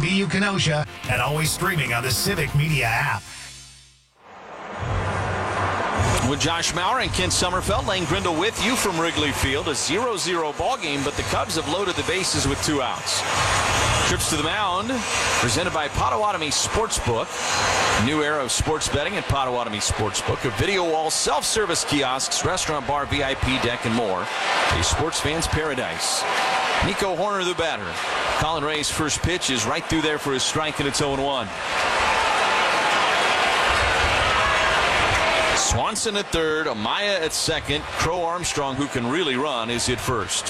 BU Kenosha, and always streaming on the Civic Media app. With Josh Maurer and Kent Sommerfeld, Lane Grindle with you from Wrigley Field. A 0-0 ball game, but the Cubs have loaded the bases with 2 outs. Trips to the mound, presented by Potawatomi Sportsbook. New era of sports betting at Potawatomi Sportsbook. A video wall, self-service kiosks, restaurant, bar, VIP deck, and more. A sports fan's paradise. Nico Horner, the batter. Colin Ray's first pitch is right through there for his strike, and it's 0-1. Swanson at third, Amaya at second. Crow Armstrong, who can really run, is at first.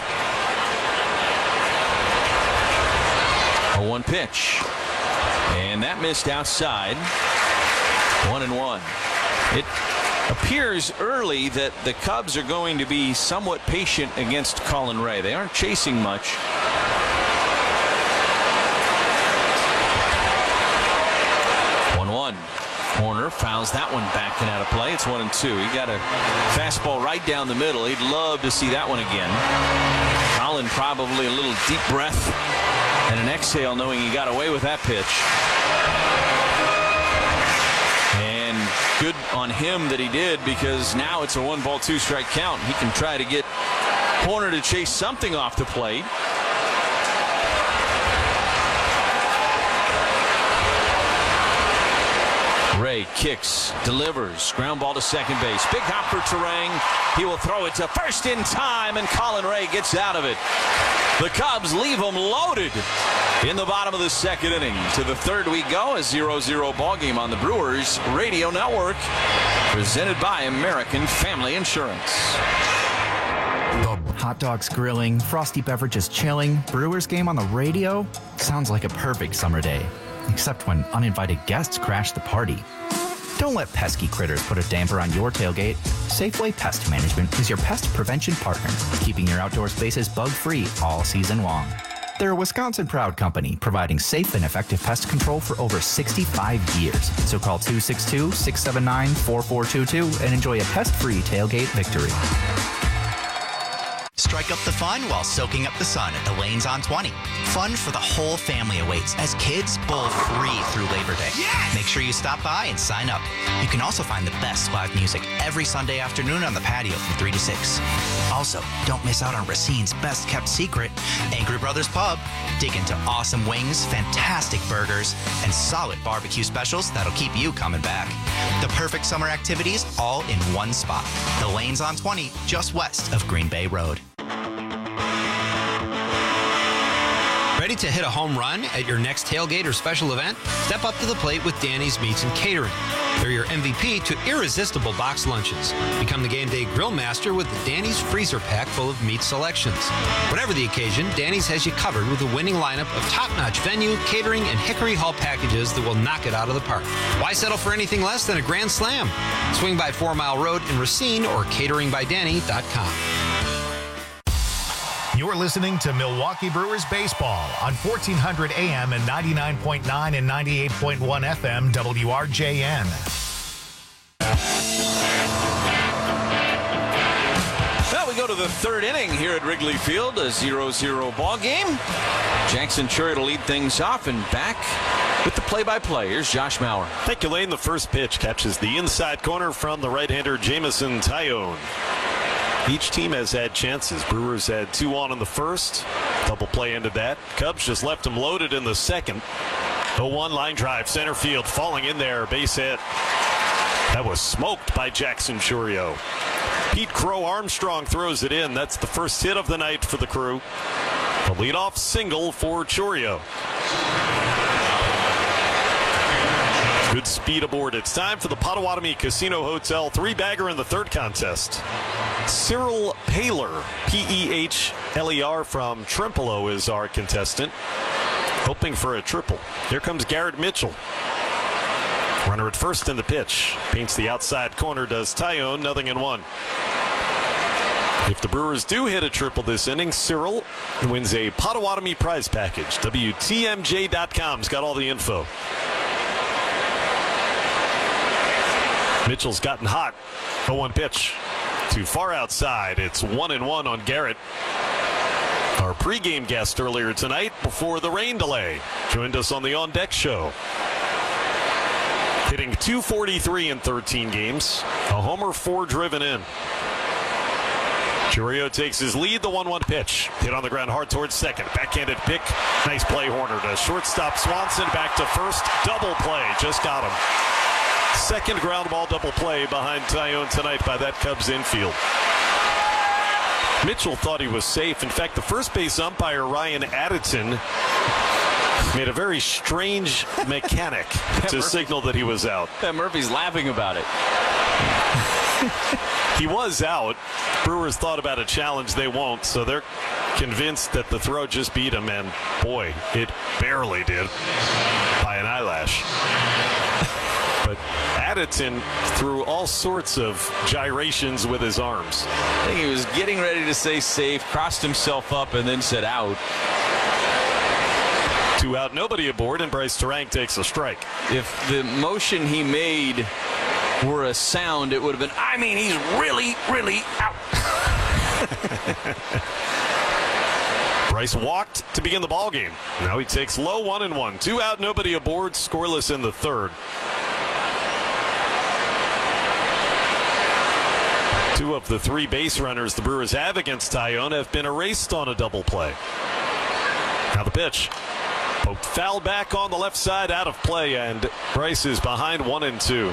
A 1 pitch. And that missed outside. 1-1. It appears early that the Cubs are going to be somewhat patient against Colin Ray. They aren't chasing much. Horner fouls that one back and out of play. It's 1-2. He got a fastball right down the middle. He'd love to see that one again. Colin probably a little deep breath and an exhale knowing he got away with that pitch. And good on him that he did, because now it's a 1-ball, 2-strike count. He can try to get Horner to chase something off the plate. Ray kicks, delivers, ground ball to second base. Big hop for Terang. He will throw it to first in time, and Colin Ray gets out of it. The Cubs leave them loaded in the bottom of the second inning. To the third we go, a 0-0 ball game on the Brewers Radio Network, presented by American Family Insurance. Hot dogs grilling, frosty beverages chilling, Brewers game on the radio? Sounds like a perfect summer day. Except when uninvited guests crash the party. Don't let pesky critters put a damper on your tailgate. Safeway Pest Management is your pest prevention partner, keeping your outdoor spaces bug-free all season long. They're a Wisconsin-proud company providing safe and effective pest control for over 65 years. So call 262-679-4422 and enjoy a pest-free tailgate victory. Strike up the fun while soaking up the sun at the Lanes on 20. Fun for the whole family awaits as kids bowl free through Labor Day. Yes! Make sure you stop by and sign up. You can also find the best live music every Sunday afternoon on the patio from 3 to 6. Also, don't miss out on Racine's best kept secret, Angry Brothers Pub. Dig into awesome wings, fantastic burgers, and solid barbecue specials that'll keep you coming back. The perfect summer activities all in one spot. The Lanes on 20, just west of Green Bay Road. Ready to hit a home run at your next tailgate or special event? Step up to the plate with Danny's Meats and Catering. They're your MVP to irresistible box lunches. Become the game day grill master with the Danny's freezer pack full of meat selections. Whatever the occasion, Danny's has you covered with a winning lineup of top-notch venue, catering, and Hickory Hall packages that will knock it out of the park. Why settle for anything less than a grand slam? Swing by 4 Mile Road in Racine or cateringbydanny.com. You're listening to Milwaukee Brewers Baseball on 1400 AM and 99.9 and 98.1 FM WRJN. Well, we go to the third inning here at Wrigley Field, a 0-0 ball game. Jackson Chourio to lead things off, and back with the play-by-play. Here's Josh Maurer. Thank you, Lane. The first pitch catches the inside corner from the right-hander Jameson Taillon. Each team has had chances. Brewers had 2 on in the first. Double play ended that. Cubs just left them loaded in the second. 0-1 line drive, center field, falling in there, base hit. That was smoked by Jackson Chourio. Pete Crow Armstrong throws it in. That's the first hit of the night for the Crew. The leadoff single for Chourio. Good speed aboard. It's time for the Potawatomi Casino Hotel 3-bagger in the third contest. Cyril Pehler, P-E-H-L-E-R from Trempealeau is our contestant, hoping for a triple. Here comes Garrett Mitchell. Runner at first in the pitch. Paints the outside corner, does Taillon, 0-1. If the Brewers do hit a triple this inning, Cyril wins a Potawatomi prize package. WTMJ.com's got all the info. Mitchell's gotten hot. 0-1 pitch. Too far outside. It's 1-1 on Garrett. Our pregame guest earlier tonight, before the rain delay. Joined us on the On Deck show. Hitting .243 in 13 games. A homer, 4 driven in. Chourio takes his lead, the 1-1 pitch. Hit on the ground hard towards second. Backhanded pick. Nice play, Horner to shortstop Swanson. Back to first. Double play. Just got him. Second ground ball double play behind Taillon tonight by that Cubs infield. Mitchell thought he was safe. In fact, the first base umpire, Ryan Addison, made a very strange mechanic to signal that he was out. Murphy's laughing about it. He was out. Brewers thought about a challenge. They won't, so they're convinced that the throw just beat him, and boy, it barely did by an eyelash. But Addison threw all sorts of gyrations with his arms. I think he was getting ready to say safe, crossed himself up, and then said out. 2 out, nobody aboard, and Bryce Terang takes a strike. If the motion he made were a sound, it would have been, I mean, he's really, really out. Bryce walked to begin the ball game. Now he takes low 1-1. 2 out, nobody aboard, scoreless in the third. 2 of the 3 base runners the Brewers have against Taillon have been erased on a double play. Now the pitch. Poked foul back on the left side, out of play, and Bryce is behind 1-2.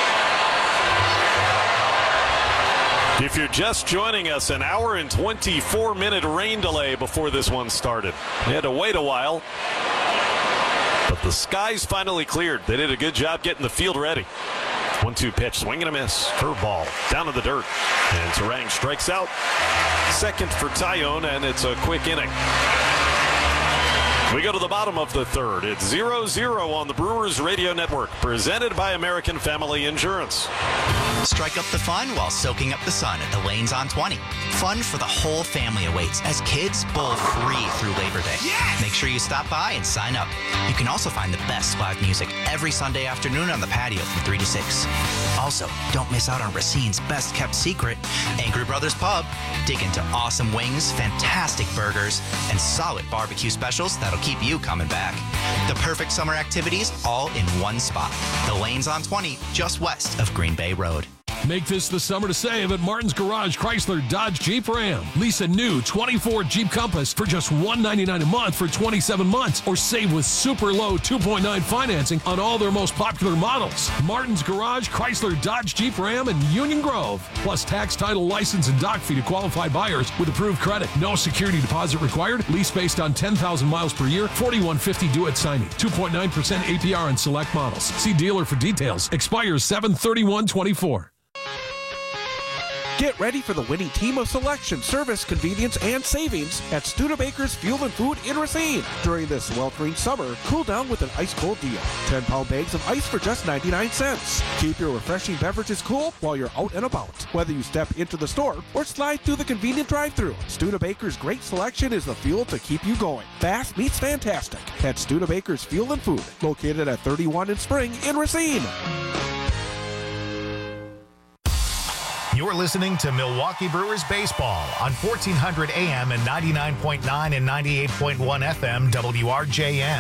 If you're just joining us, an hour and 24-minute rain delay before this one started. They had to wait a while, but the skies finally cleared. They did a good job getting the field ready. 1-2 pitch, swing and a miss. Curveball down to the dirt, and Terang strikes out. Second for Taillon, and it's a quick inning. We go to the bottom of the third. It's 0-0 on the Brewers Radio Network, presented by American Family Insurance. Strike up the fun while soaking up the sun at the Lanes on 20. Fun for the whole family awaits as kids bowl free through Labor Day. Yes! Make sure you stop by and sign up. You can also find the best live music every Sunday afternoon on the patio from 3 to 6. Also, don't miss out on Racine's best kept secret, Angry Brothers Pub. Dig into awesome wings, fantastic burgers, and solid barbecue specials that'll keep you coming back. The perfect summer activities all in one spot. The Lanes on 20, just west of Green Bay Road. Make this the summer to save at Martin's Garage Chrysler Dodge Jeep Ram. Lease a new 24 Jeep Compass for just $199 a month for 27 months, or save with super low 2.9 financing on all their most popular models. Martin's Garage Chrysler Dodge Jeep Ram in Union Grove. Plus tax, title, license, and dock fee to qualified buyers with approved credit. No security deposit required. Lease based on 10,000 miles per year. $41.50 due at signing. 2.9% APR on select models. See dealer for details. Expires 7/31/24. Get ready for the winning team of selection, service, convenience, and savings at Studebaker's Fuel and Food in Racine. During this sweltering summer, cool down with an ice-cold deal. 10-pound bags of ice for just 99 cents. Keep your refreshing beverages cool while you're out and about. Whether you step into the store or slide through the convenient drive-thru, Studebaker's great selection is the fuel to keep you going. Fast meets fantastic at Studebaker's Fuel and Food, located at 31 in Spring in Racine. You're listening to Milwaukee Brewers baseball on 1400 AM and 99.9 and 98.1 FM WRJN.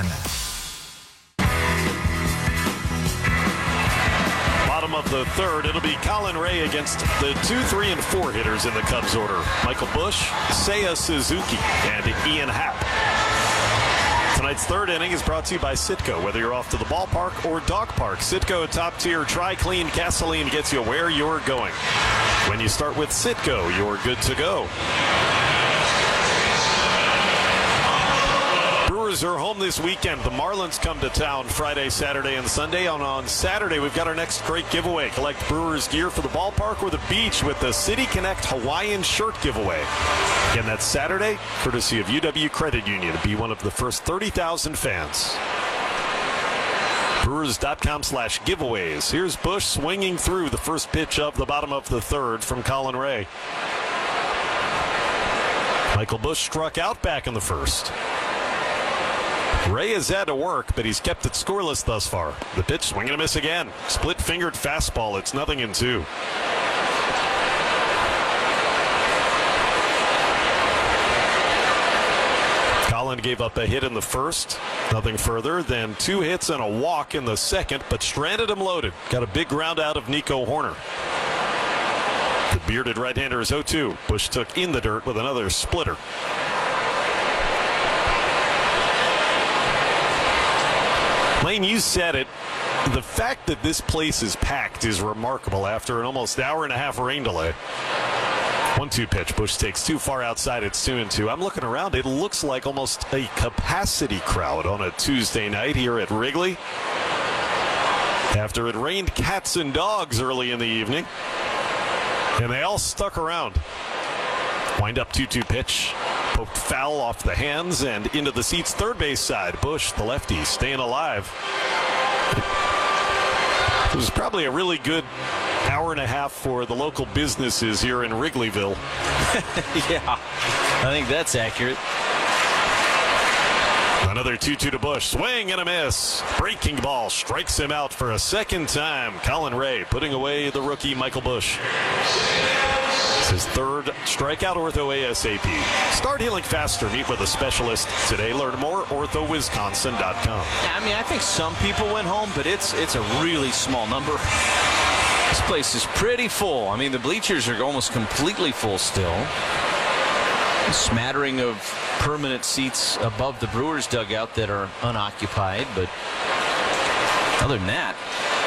Bottom of the third, it'll be Colin Ray against the 2, 3, and 4 hitters in the Cubs order. Michael Busch, Seiya Suzuki, and Ian Happ. Tonight's third inning is brought to you by Citgo. Whether you're off to the ballpark or dog park, Citgo top-tier Tri-Clean gasoline gets you where you're going. When you start with Citgo, you're good to go. Brewers are home this weekend. The Marlins come to town Friday, Saturday, and Sunday. On Saturday, we've got our next great giveaway. Collect Brewers gear for the ballpark or the beach with the City Connect Hawaiian shirt giveaway. Again, that's Saturday, courtesy of UW Credit Union, to be one of the first 30,000 fans. Brewers.com/giveaways. Here's Busch swinging through the first pitch of the bottom of the third from Colin Ray. Michael Busch struck out back in the first. Ray has had to work, but he's kept it scoreless thus far. The pitch, swing and a miss again. Split-fingered fastball. It's 0-2. Colin Colin gave up a hit in the first. Nothing further than 2 hits and a walk in the second, but stranded him loaded. Got a big ground out of Nico Horner. The bearded right-hander is 0-2. Bush took in the dirt with another splitter. Lane, you said it. The fact that this place is packed is remarkable after an almost hour-and-a-half rain delay. 1-2 pitch. Bush takes too far outside. It's 2-2. I'm looking around. It looks like almost a capacity crowd on a Tuesday night here at Wrigley. After it rained cats and dogs early in the evening. And they all stuck around. Wind up 2-2 pitch. Poked foul off the hands and into the seats third base side. Bush, the lefty, staying alive. It was probably a really good hour and a half for the local businesses here in Wrigleyville. Yeah, I think that's accurate. Another 2-2 to Bush. Swing and a miss. Breaking ball strikes him out for a second time. Colin Ray putting away the rookie Michael Bush. It's his third strikeout. Ortho ASAP. Start healing faster. Meet with a specialist today. Learn more. OrthoWisconsin.com. I mean, I think some people went home, but it's a really small number. This place is pretty full. I mean, the bleachers are almost completely full still. A smattering of permanent seats above the Brewers dugout that are unoccupied, but other than that.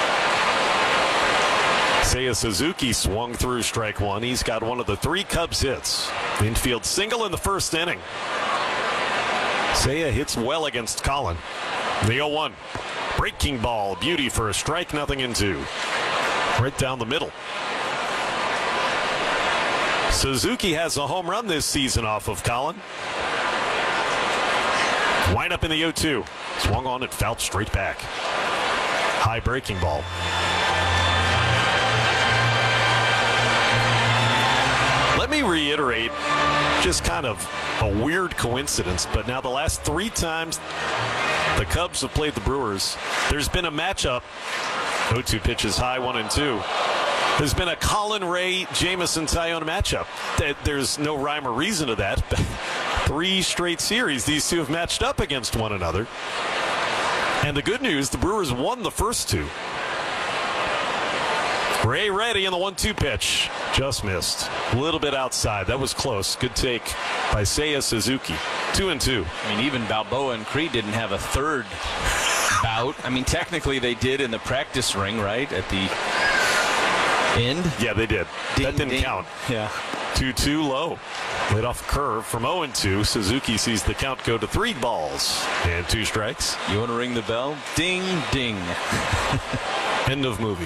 Seiya Suzuki swung through strike one. He's got one of the 3 Cubs hits. Infield single in the first inning. Seiya hits well against Colin. The 0-1. Breaking ball. Beauty for a strike, 0-2. Right down the middle. Suzuki has a home run this season off of Colin. Wind up in the 0-2. Swung on and fouled straight back. High breaking ball. Let me reiterate just kind of a weird coincidence, but now the last 3 times the Cubs have played the Brewers, there's been a matchup. 0-2 pitches high, 1-2. There's been a Colin Ray, Jameson Taillon matchup. There's no rhyme or reason to that. 3 straight series, these two have matched up against one another. And the good news, the Brewers won the first 2. Ray ready in the 1-2 pitch. Just missed. A little bit outside. That was close. Good take by Seiya Suzuki. 2-2. I mean, even Balboa and Creed didn't have a third bout. I mean, technically they did in the practice ring, right? At the end? Yeah, they did. That didn't count. Yeah. 2-2 low. Laid off a curve from 0-2. Suzuki sees the count go to 3 balls and 2 strikes. You want to ring the bell? Ding, ding. End of movie.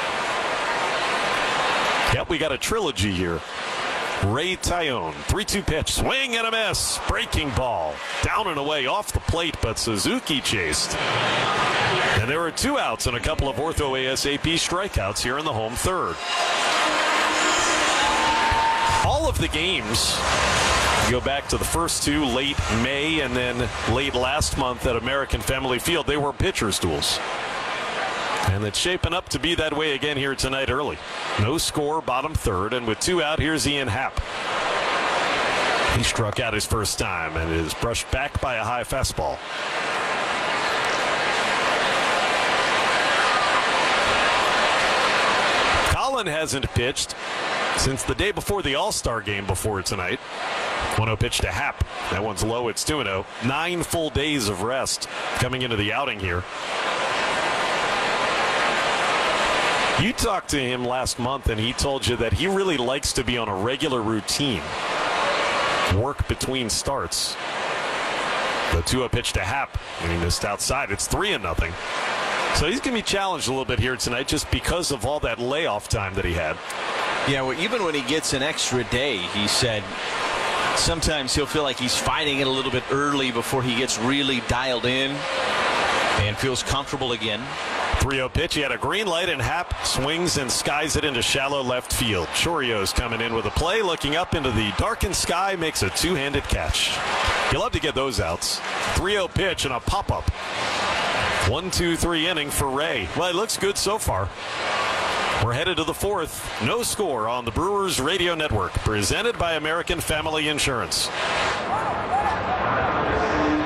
Yep, we got a trilogy here. Ray Taillon, 3-2 pitch, swing and a miss. Breaking ball, down and away off the plate, but Suzuki chased. And there were 2 outs and a couple of Ortho ASAP strikeouts here in the home third. All of the games, go back to the first 2 late May and then late last month at American Family Field, they were pitcher's duels. And it's shaping up to be that way again here tonight early. No score, bottom third, and with 2 out, here's Ian Happ. He struck out his first time and is brushed back by a high fastball. Colin hasn't pitched since the day before the All-Star game before tonight. 1-0 pitch to Happ. That one's low. It's 2-0. 9 full days of rest coming into the outing here. You talked to him last month, and he told you that he really likes to be on a regular routine. Work between starts. The 2-0 pitch to Happ, and he missed outside. It's 3-0. So he's going to be challenged a little bit here tonight just because of all that layoff time that he had. Yeah, well, even when he gets an extra day, he said sometimes he'll feel like he's fighting it a little bit early before he gets really dialed in and feels comfortable again. 3-0 pitch. He had a green light, and Happ swings and skies it into shallow left field. Chorio's coming in with a play, looking up into the darkened sky, makes a 2-handed catch. You love to get those outs. 3-0 pitch and a pop-up. 1-2-3 inning for Ray. Well, it looks good so far. We're headed to the 4th. No score on the Brewers Radio Network, presented by American Family Insurance.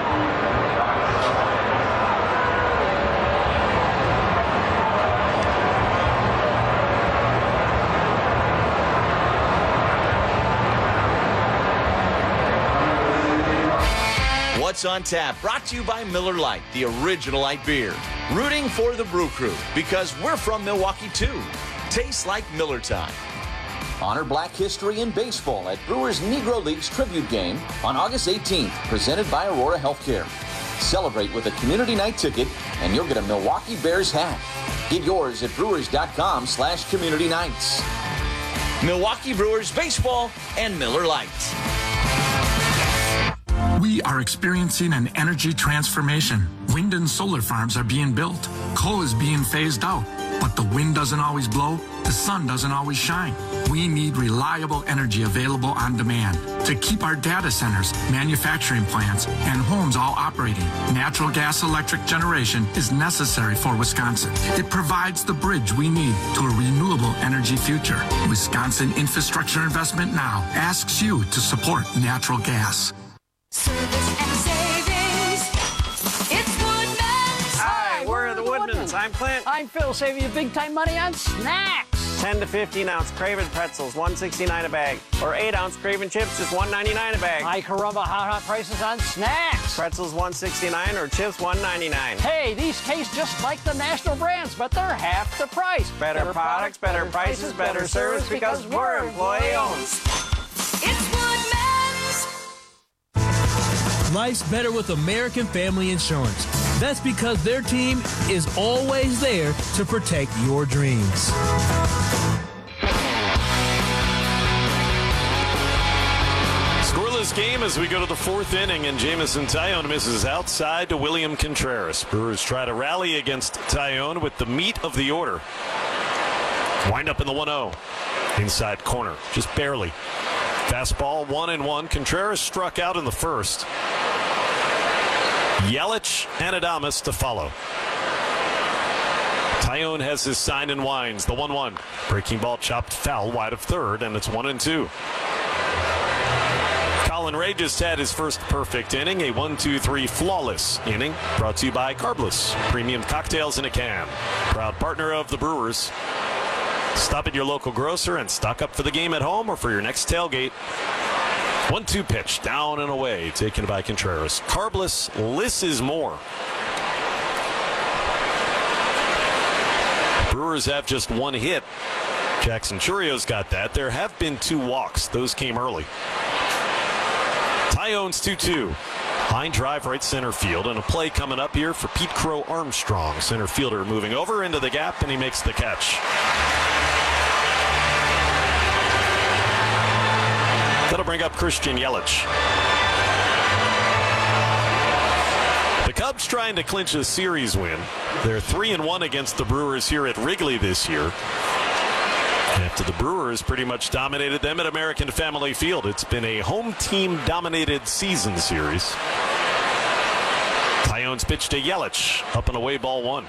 What's on Tap, brought to you by Miller Lite, the original light beer. Rooting for the Brew Crew, because we're from Milwaukee too. Tastes like Miller time. Honor Black History in baseball at Brewers Negro League's tribute game on August 18th, presented by Aurora Healthcare. Celebrate with a community night ticket, and you'll get a Milwaukee Bears hat. Get yours at brewers.com/community nights. Milwaukee Brewers baseball and Miller Lite. We are experiencing an energy transformation. Wind and solar farms are being built. Coal is being phased out. But the wind doesn't always blow. The sun doesn't always shine. We need reliable energy available on demand to keep our data centers, manufacturing plants, and homes all operating. Natural gas electric generation is necessary for Wisconsin. It provides the bridge we need to a renewable energy future. Wisconsin Infrastructure Investment Now asks you to support natural gas. Service and savings. It's Woodman's. Hi, we're the Woodman's. I'm Clint. I'm Phil, saving you big time money on snacks. 10 to 15-ounce Craven pretzels, $1.69 a bag. Or 8-ounce Craven chips, just $1.99 a bag. Hi, caramba, hot prices on snacks. Pretzels, $1.69, or chips, $1.99. Hey, these taste just like the national brands, but they're half the price. Better products, better prices, better service, because we're employee-owned. It's Woodman's. Life's better with American Family Insurance. That's because their team is always there to protect your dreams. Scoreless game as we go to the fourth inning, and Jamison Tyone misses outside to William Contreras. Brewers try to rally against Tyone with the meat of the order. Wind up in the 1-0. Inside corner, just barely. Fastball 1-1. Contreras struck out in the first. Yelich and Adames to follow. Tyone has his sign and winds. The 1-1. Breaking ball chopped foul wide of third, and it's 1-2. Colin Ray just had his first perfect inning, a 1-2-3 flawless inning, brought to you by Carbless, premium cocktails in a can. Proud partner of the Brewers. Stop at your local grocer and stock up for the game at home or for your next tailgate. 1-2 pitch, down and away, taken by Contreras. Carbless, less is more. Brewers have just one hit. Jackson Churrio's got that. There have been 2 walks. Those came early. Tyone's 2-2. Line drive right center field, and a play coming up here for Pete Crow Armstrong. Center fielder moving over into the gap, and he makes the catch. That'll bring up Christian Yelich. The Cubs trying to clinch a series win. They're 3-1 against the Brewers here at Wrigley this year. After the Brewers pretty much dominated them at American Family Field. It's been a home team dominated season series. Tyone's pitch to Yelich, up and away, ball 1.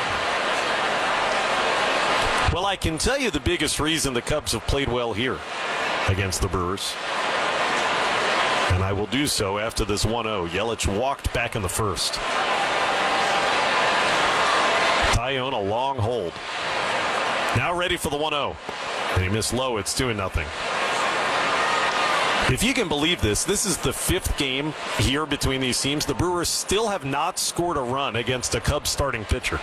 Well, I can tell you the biggest reason the Cubs have played well here against the Brewers. And I will do so after this 1-0. Yelich walked back in the first. Tyone a long hold. Now ready for the 1-0. And he missed low. It's 2-0. If you can believe this, this is the 5th game here between these teams. The Brewers still have not scored a run against a Cubs starting pitcher.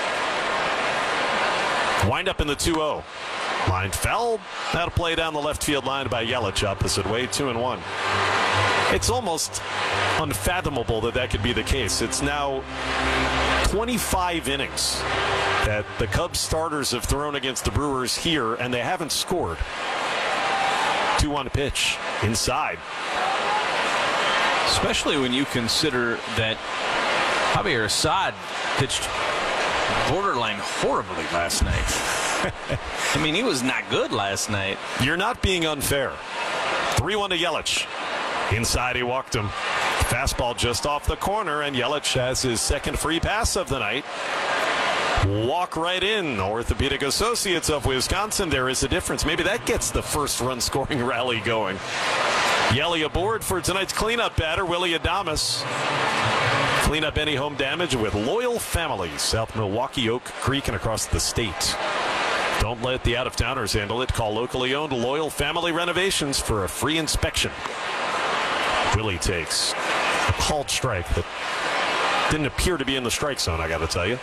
Wind up in the 2-0. Line foul. That'll play down the left field line by Yelich, opposite way, 2-1. It's almost unfathomable that that could be the case. It's now 25 innings that the Cubs starters have thrown against the Brewers here, and they haven't scored. 2-1 pitch inside. Especially when you consider that Javier Assad pitched borderline horribly last night. I mean, he was not good last night. You're not being unfair. 3-1 to Yelich. Inside, he walked him. Fastball just off the corner, and Yelich has his second free pass of the night. Walk right in. Orthopedic Associates of Wisconsin. There is a difference. Maybe that gets the first run scoring rally going. Yelly aboard for tonight's cleanup batter, Willie Adames. Clean up any home damage with Loyal Families, South Milwaukee, Oak Creek, and across the state. Don't let the out-of-towners handle it. Call locally owned Loyal Family Renovations for a free inspection. Willie takes a called strike that didn't appear to be in the strike zone, I got to tell you.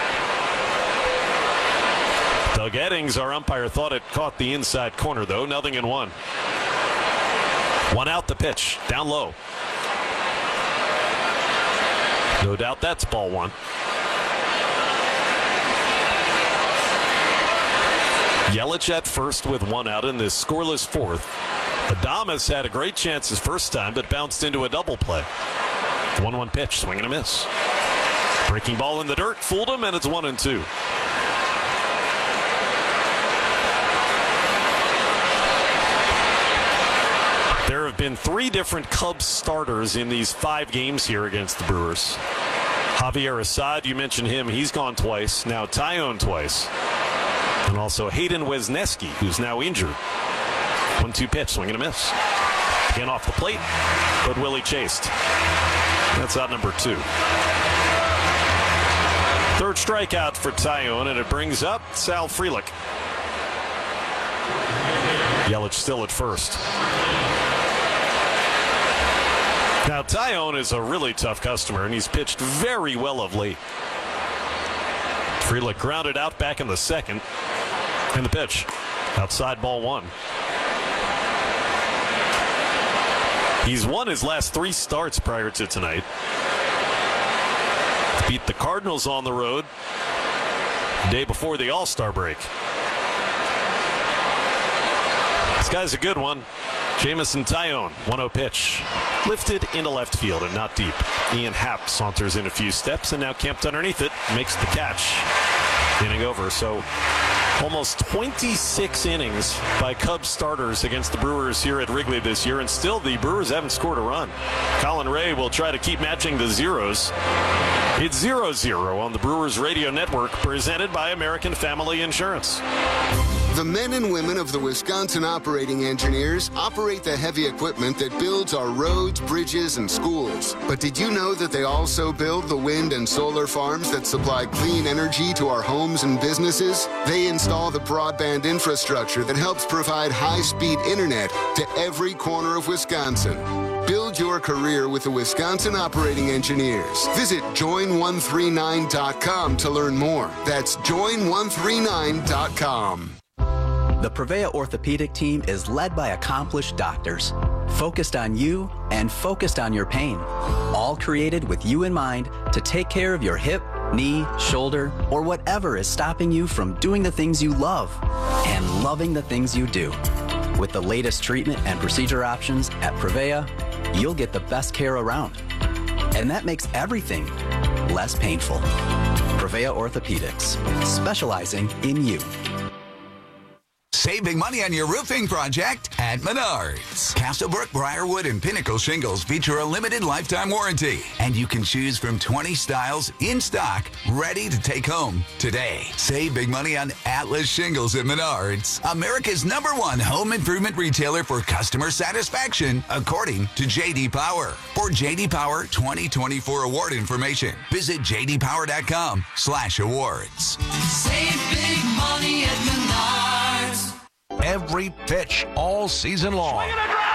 Doug Eddings, our umpire, thought it caught the inside corner, though. 0-1. 1 out the pitch, down low. No doubt that's ball 1. Yelich at first with 1 out in this scoreless fourth. Adames had a great chance his first time, but bounced into a double play. 1-1 pitch, swing and a miss. Breaking ball in the dirt, fooled him, and it's 1-2. There have been 3 different Cubs starters in these 5 games here against the Brewers. Javier Assad, you mentioned him, he's gone twice. Now Taillon twice. And also Hayden Wesneski, who's now injured. 1-2 pitch, swing and a miss. Again off the plate, but Willie chased. That's out number 2. Third strikeout for Taillon, and it brings up Sal Frelick. Yelich still at first. Now, Taillon is a really tough customer, and he's pitched very well of late. Frelick grounded out back in the second. And the pitch. Outside ball 1. He's won his last 3 starts prior to tonight. Beat the Cardinals on the road the day before the All-Star break. This guy's a good one. Jameson Taillon, 1-0 pitch. Lifted into left field and not deep. Ian Happ saunters in a few steps and now camped underneath it. Makes the catch. Inning over. So almost 26 innings by Cubs starters against the Brewers here at Wrigley this year, and still the Brewers haven't scored a run. Colin Ray will try to keep matching the zeros. It's 0-0 on the Brewers Radio Network, presented by American Family Insurance. The men and women of the Wisconsin Operating Engineers operate the heavy equipment that builds our roads, bridges, and schools. But did you know that they also build the wind and solar farms that supply clean energy to our homes and businesses? They install the broadband infrastructure that helps provide high-speed internet to every corner of Wisconsin. Build your career with the Wisconsin Operating Engineers. Visit join139.com to learn more. That's join139.com. The Prevea Orthopedic team is led by accomplished doctors, focused on you and focused on your pain, all created with you in mind to take care of your hip, knee, shoulder, or whatever is stopping you from doing the things you love and loving the things you do. With the latest treatment and procedure options at Prevea, you'll get the best care around. And that makes everything less painful. Prevea Orthopedics, specializing in you. Save big money on your roofing project at Menards. Castlebrook, Briarwood, and Pinnacle shingles feature a limited lifetime warranty, and you can choose from 20 styles in stock, ready to take home today. Save big money on Atlas shingles at Menards, America's #1 home improvement retailer for customer satisfaction, according to J.D. Power. For J.D. Power 2024 award information, visit jdpower.com/awards. Save big money at Menards. Every pitch all season long.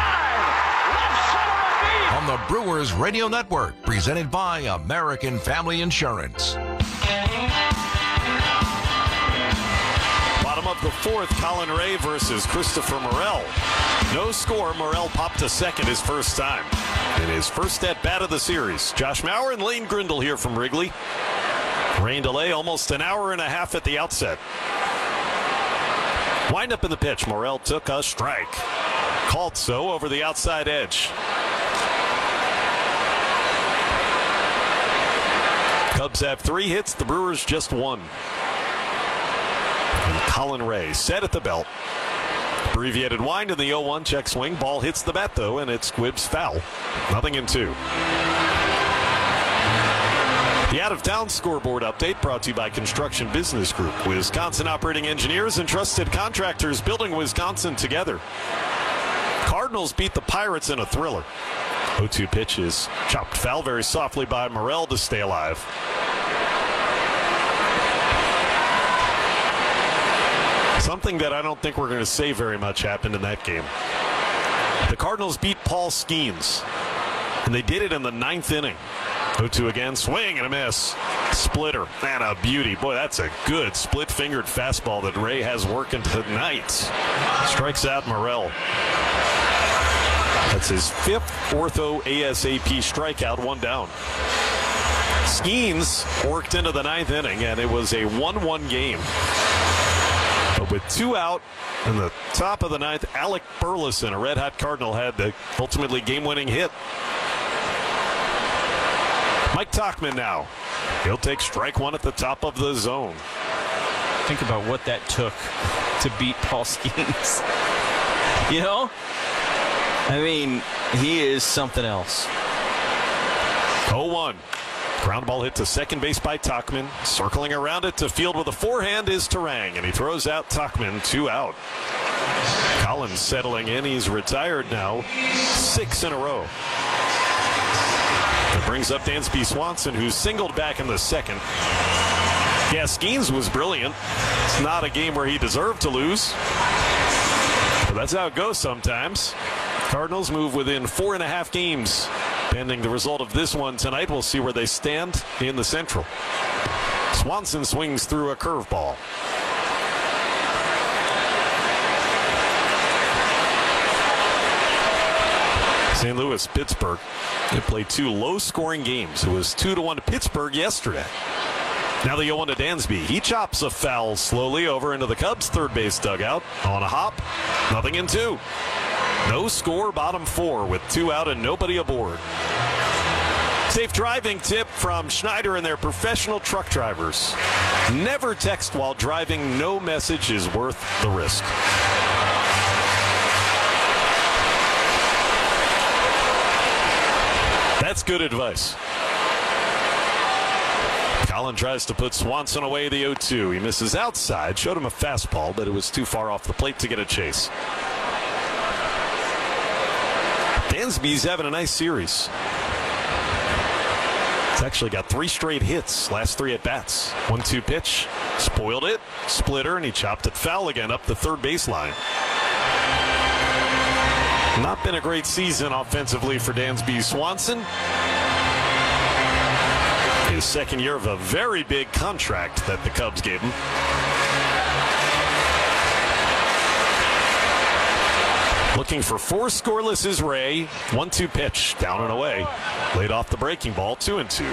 On the Brewers Radio Network, presented by American Family Insurance. Bottom of the fourth, Colin Ray versus Christopher Morel. No score. Morel popped to second his first time in his first at bat of the series. Josh Maurer and Lane Grindle here from Wrigley. Rain delay almost an hour and a half at the outset. Wind up in the pitch. Morel took a strike. Called so over the outside edge. Cubs have 3 hits. The Brewers just 1. And Colin Ray set at the belt. Abbreviated wind in the 0-1 check swing. Ball hits the bat though, and it's Squibbs foul. 0-2. The out-of-town scoreboard update brought to you by Construction Business Group. Wisconsin Operating Engineers and trusted contractors building Wisconsin together. Cardinals beat the Pirates in a thriller. 0-2 pitch is chopped foul very softly by Morel to stay alive. Something that I don't think we're going to say very much happened in that game. The Cardinals beat Paul Skeens. And they did it in the 9th inning. 0-2 again, swing and a miss. Splitter, and a beauty. Boy, that's a good split-fingered fastball that Ray has working tonight. Strikes out Morrell. That's his 5th ortho ASAP strikeout, 1 down. Skeens worked into the 9th inning, and it was a 1-1 game. But with 2 out in the top of the 9th, Alec Burleson, a red-hot Cardinal, had the ultimately game-winning hit. Mike Tauchman now. He'll take strike 1 at the top of the zone. Think about what that took to beat Paul Skeens. You know? I mean, he is something else. 0-1. Ground ball hit to second base by Tauchman. Circling around it to field with a forehand is Turang, and he throws out Tauchman, 2 out. Collins settling in. He's retired now, 6 in a row. That brings up Dansby Swanson, who singled back in the 2nd. Yeah, Skeens was brilliant. It's not a game where he deserved to lose. But that's how it goes sometimes. Cardinals move within 4.5 games. Pending the result of this one tonight, we'll see where they stand in the Central. Swanson swings through a curveball. St. Louis, Pittsburgh. They played 2 low-scoring games. It was 2-1 to Pittsburgh yesterday. Now the 0-1 to Dansby. He chops a foul slowly over into the Cubs' third base dugout. On a hop, 0-2. No score, bottom 4 with 2 out and nobody aboard. Safe driving tip from Schneider and their professional truck drivers. Never text while driving. No message is worth the risk. That's good advice. Collin tries to put Swanson away, the 0-2. He misses outside. Showed him a fastball, but it was too far off the plate to get a chase. Dansby's having a nice series. He's actually got 3 straight hits, last 3 at-bats. 1-2 pitch, spoiled it, splitter, and he chopped it foul again up the third baseline. Not been a great season offensively for Dansby Swanson. His 2nd year of a very big contract that the Cubs gave him. Looking for 4 scoreless is Ray. 1-2 pitch, down and away. Laid off the breaking ball, 2-2.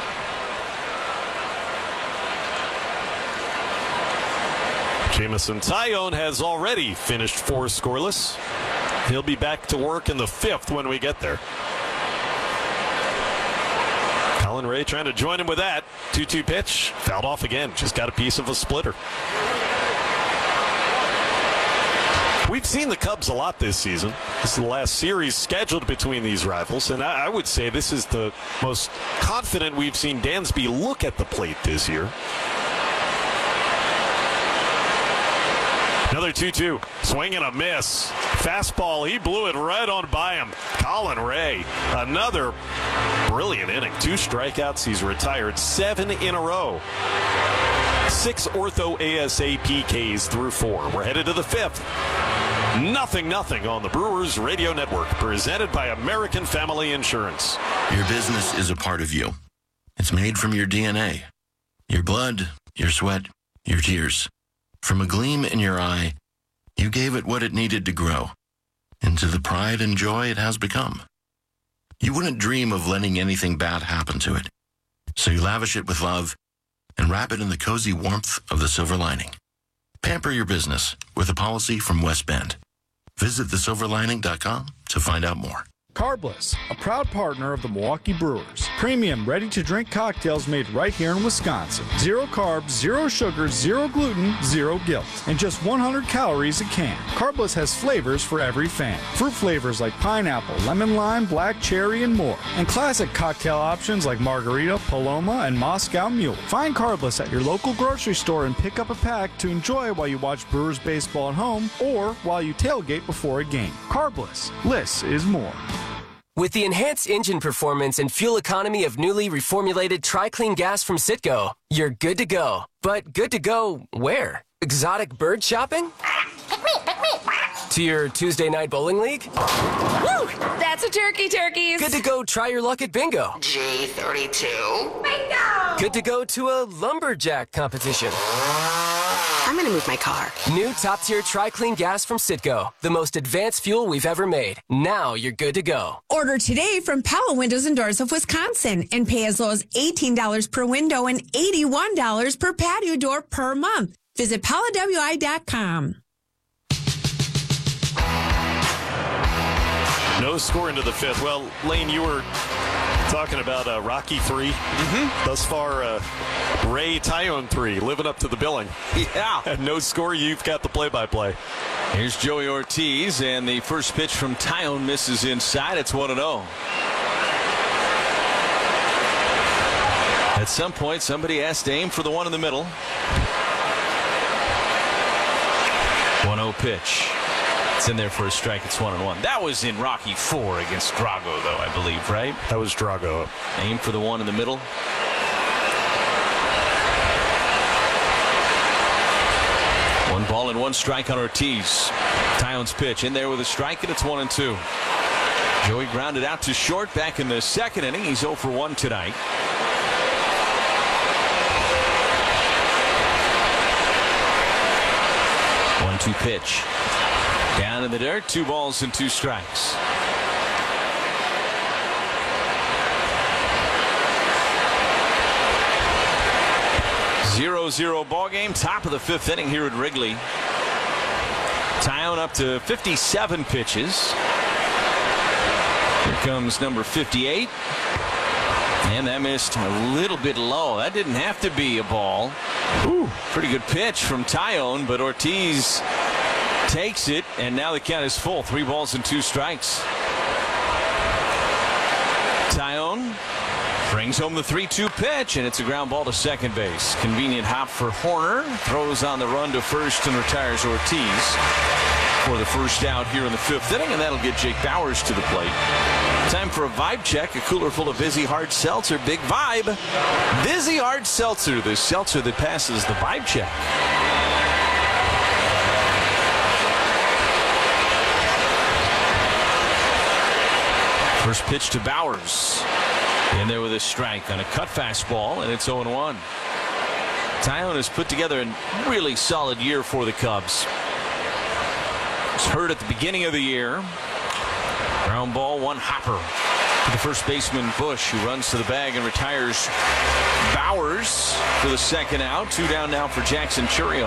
Jameson Taillon has already finished 4 scoreless. He'll be back to work in the 5th when we get there. Colin Ray trying to join him with that. 2-2 pitch, fouled off again. Just got a piece of a splitter. We've seen the Cubs a lot this season. This is the last series scheduled between these rivals, and I would say this is the most confident we've seen Dansby look at the plate this year. Another 2-2. Swing and a miss. Fastball. He blew it right on by him. Colin Ray. Another brilliant inning. 2 strikeouts. He's retired 7 in a row. 6 ortho ASAP Ks through 4. We're headed to the 5th. 0-0 on the Brewers Radio Network. Presented by American Family Insurance. Your business is a part of you. It's made from your DNA. Your blood, your sweat, your tears. From a gleam in your eye, you gave it what it needed to grow, into the pride and joy it has become. You wouldn't dream of letting anything bad happen to it, so you lavish it with love and wrap it in the cozy warmth of the silver lining. Pamper your business with a policy from West Bend. Visit thesilverlining.com to find out more. Carbless, a proud partner of the Milwaukee Brewers. Premium, ready-to-drink cocktails made right here in Wisconsin. 0 carbs, 0 sugar, 0 gluten, 0 guilt. And just 100 calories a can. Carbless has flavors for every fan. Fruit flavors like pineapple, lemon lime, black cherry, and more. And classic cocktail options like margarita, Paloma, and Moscow Mule. Find Carbless at your local grocery store and pick up a pack to enjoy while you watch Brewers baseball at home or while you tailgate before a game. Carbless. Less is more. With the enhanced engine performance and fuel economy of newly reformulated Tri-Clean gas from Citgo, you're good to go. But good to go where? Exotic bird shopping? To your Tuesday night bowling league? Woo! That's a turkeys. Good to go try your luck at bingo. G32. Bingo! Good to go to a lumberjack competition. I'm gonna move my car. New top-tier Tri-Clean gas from Citgo. The most advanced fuel we've ever made. Now you're good to go. Order today from Pella Windows and Doors of Wisconsin and pay as low as $18 per window and $81 per patio door per month. Visit PellaWI.com. No score into the fifth. Well, Lane, you were talking about Rocky 3. Thus far, Ray Tyone 3, living up to the billing. Yeah. And no score, you've got the play-by-play. Here's Joey Ortiz, and the first pitch from Tyone misses inside. It's 1-0. At some point, somebody has to aim for the one in the middle. 1-0 pitch. It's in there for a strike. It's 1-1. That was in Rocky 4 against Drago, though, I believe, right? That was Drago. Aim for the one in the middle. One ball and one strike on Ortiz. Tyone's pitch in there with a strike, and it's 1-2. Joey grounded out to short back in the second inning. He's 0 for 1 tonight. One-two pitch. Down in the dirt, 2 balls and 2 strikes. Zero ball game. Top of the 5th inning here at Wrigley. Tyone up to 57 pitches. Here comes number 58. And that missed a little bit low. That didn't have to be a ball. Ooh, pretty good pitch from Tyone, but Ortiz takes it, and now the count is full. 3 balls and 2 strikes. Tyone brings home the 3-2 pitch, and it's a ground ball to second base. Convenient hop for Horner. Throws on the run to first and retires Ortiz for the first out here in the 5th inning, and that'll get Jake Bauers to the plate. Time for a vibe check. A cooler full of Vizzy Hard Seltzer. Big vibe. Vizzy Hard Seltzer, the seltzer that passes the vibe check. First pitch to Bauers. In there with a strike on a cut fastball, and it's 0-1. Tyone has put together a really solid year for the Cubs. Was hurt at the beginning of the year. Ground ball, one hopper to the first baseman Bush, who runs to the bag and retires Bauers for the second out. 2 down now for Jackson Churio.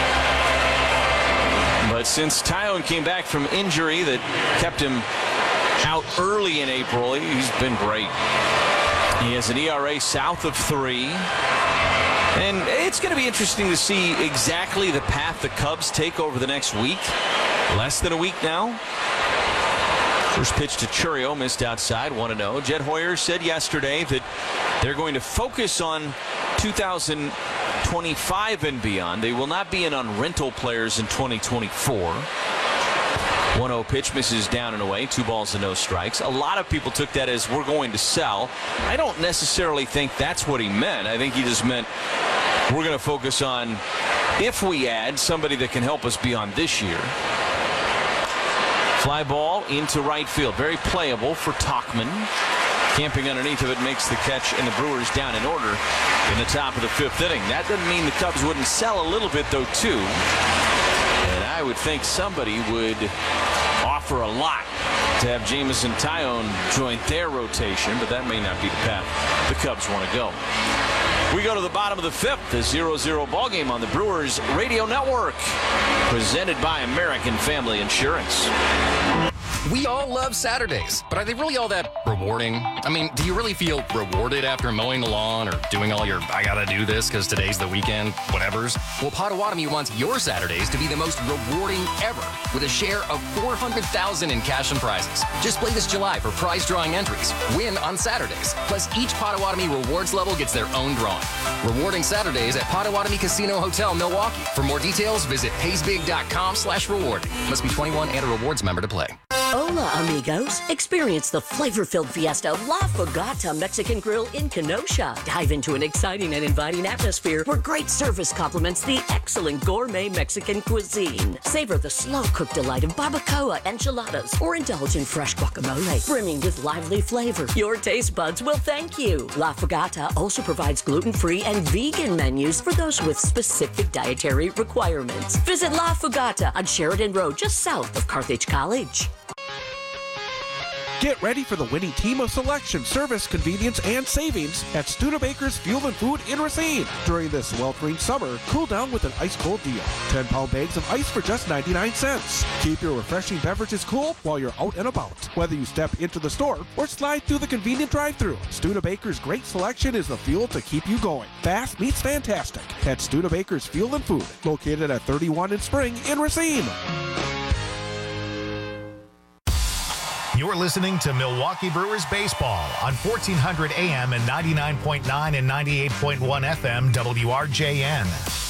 But since Tyone came back from injury that kept him out early in April, he's been great. He has an ERA south of 3. And it's going to be interesting to see exactly the path the Cubs take over the next week. Less than a week now. First pitch to Churio, missed outside, 1-0. Jed Hoyer said yesterday that they're going to focus on 2025 and beyond. They will not be in on rental players in 2024. 1-0 pitch, misses down and away. 2 balls and no strikes. A lot of people took that as we're going to sell. I don't necessarily think that's what he meant. I think he just meant we're going to focus on, if we add, somebody that can help us beyond this year. Fly ball into right field. Very playable for Tauchman. Camping underneath of it makes the catch, and the Brewers down in order in the top of the 5th inning. That doesn't mean the Cubs wouldn't sell a little bit, though, too. And I would think somebody would offer a lot to have Jameson Tyone join their rotation, but that may not be the path the Cubs want to go. We go to the bottom of the 5th, the 0-0 ballgame on the Brewers Radio Network, presented by American Family Insurance. We all love Saturdays, but are they really all that rewarding? I mean, do you really feel rewarded after mowing the lawn or doing all your I gotta do this because today's the weekend whatevers? Well, Potawatomi wants your Saturdays to be the most rewarding ever with a share of $400,000 in cash and prizes. Just play this July for prize drawing entries. Win on Saturdays. Plus, each Potawatomi rewards level gets their own drawing. Rewarding Saturdays at Potawatomi Casino Hotel, Milwaukee. For more details, visit paysbig.com/rewarding. Must be 21 and a rewards member to play. Hola, amigos. Experience the flavor-filled fiesta of La Fogata Mexican Grill in Kenosha. Dive into an exciting and inviting atmosphere where great service complements the excellent gourmet Mexican cuisine. Savor the slow-cooked delight of barbacoa enchiladas or indulge in fresh guacamole, brimming with lively flavor. Your taste buds will thank you. La Fogata also provides gluten-free and vegan menus for those with specific dietary requirements. Visit La Fogata on Sheridan Road, just south of Carthage College. Get ready for the winning team of selection, service, convenience, and savings at Studebaker's Fuel and Food in Racine. During this sweltering summer, cool down with an ice-cold deal. 10-pound bags of ice for just 99 cents. Keep your refreshing beverages cool while you're out and about. Whether you step into the store or slide through the convenient drive-thru, Studebaker's great selection is the fuel to keep you going. Fast meets fantastic at Studebaker's Fuel and Food, located at 31 in Spring in Racine. You're listening to Milwaukee Brewers Baseball on 1400 AM and 99.9 and 98.1 FM WRJN.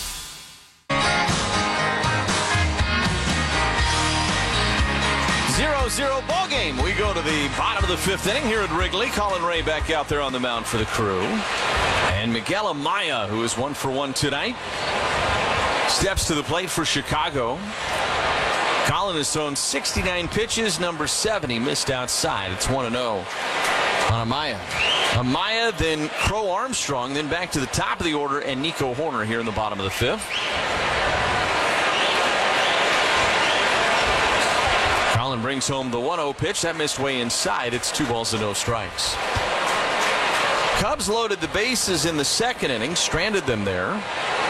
0-0 ball game. We go to the bottom of the fifth inning here at Wrigley. Colin Ray back out there on the mound for the Crew. And Miguel Amaya, who is 1 for 1 tonight, steps to the plate for Chicago. Colin has thrown 69 pitches, number 7. He missed outside. It's 1-0 on Amaya. Amaya, then Crow Armstrong, then back to the top of the order, and Nico Horner here in the bottom of the fifth. Colin brings home the 1-0 pitch. That missed way inside. It's 2 balls and no strikes. Cubs loaded the bases in the second inning, stranded them there.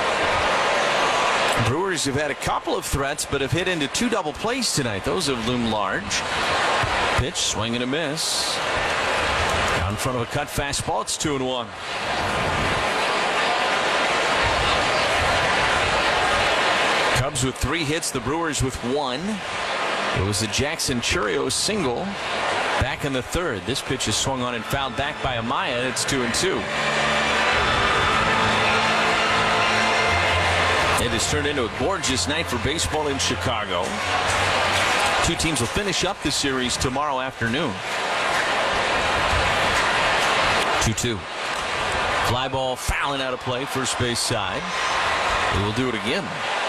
Brewers have had a couple of threats, but have hit into 2 double plays tonight. Those have loomed large. Pitch, swing and a miss. Down in front of a cut fastball. It's 2-1. Cubs with 3 hits, the Brewers with 1. It was a Jackson Chourio single back in the third. This pitch is swung on and fouled back by Amaya. It's 2-2. It has turned into a gorgeous night for baseball in Chicago. 2 teams will finish up the series tomorrow afternoon. 2-2. Fly ball fouling out of play, first base side. They will do it again.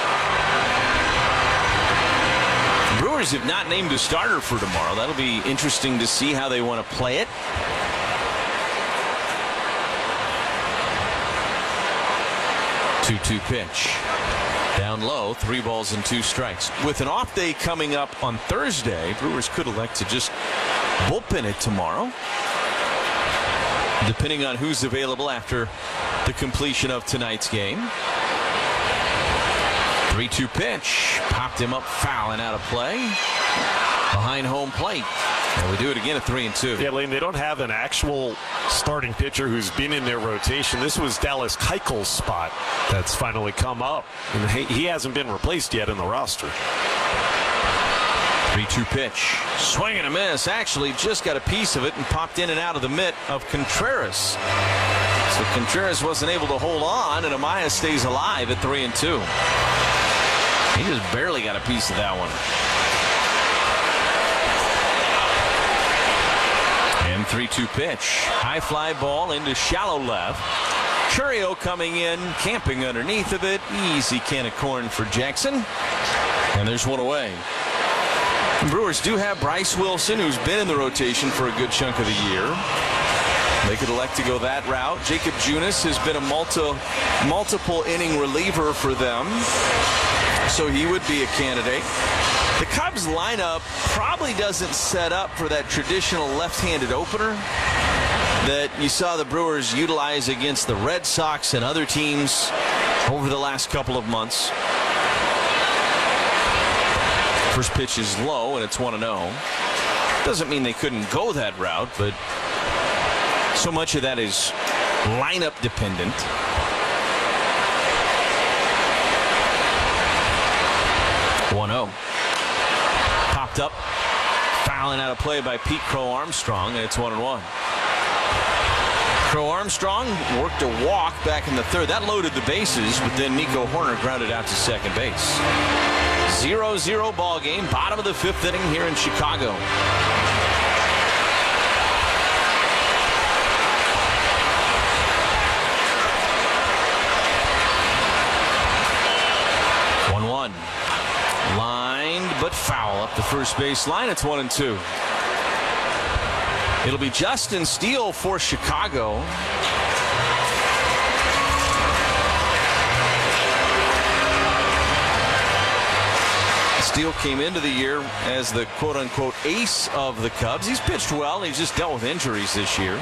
The Brewers have not named a starter for tomorrow. That'll be interesting to see how they want to play it. 2-2 pitch. Down low, 3 balls and 2 strikes. With an off day coming up on Thursday, Brewers could elect to just bullpen it tomorrow, depending on who's available after the completion of tonight's game. 3-2 pitch. Popped him up, fouling out of play. Behind home plate. And we do it again at 3-2. Yeah, Lane, they don't have an actual starting pitcher who's been in their rotation. This was Dallas Keuchel's spot that's finally come up. And he hasn't been replaced yet in the roster. 3-2 pitch. Swing and a miss. Actually just got a piece of it and popped in and out of the mitt of Contreras. So Contreras wasn't able to hold on, and Amaya stays alive at 3-2. He just barely got a piece of that one. And 3-2 pitch. High fly ball into shallow left. Chourio coming in, camping underneath of it. Easy can of corn for Jackson. And there's one away. The Brewers do have Bryce Wilson, who's been in the rotation for a good chunk of the year. They could elect to go that route. Jacob Junis has been a multiple inning reliever for them, so he would be a candidate. The Cubs lineup probably doesn't set up for that traditional left-handed opener that you saw the Brewers utilize against the Red Sox and other teams over the last couple of months. First pitch is low, and it's 1-0. Doesn't mean they couldn't go that route, but so much of that is lineup dependent. Popped up, fouling out of play by Pete Crow Armstrong, and it's 1-1. Crow Armstrong worked a walk back in the third. That loaded the bases, but then Nico Horner grounded out to second base. 0-0 ball game, bottom of the 5th inning here in Chicago. Lined but foul up the first base line. It's 1-2. It'll be Justin Steele for Chicago. Steele came into the year as the quote-unquote ace of the Cubs. He's pitched well. He's just dealt with injuries this year.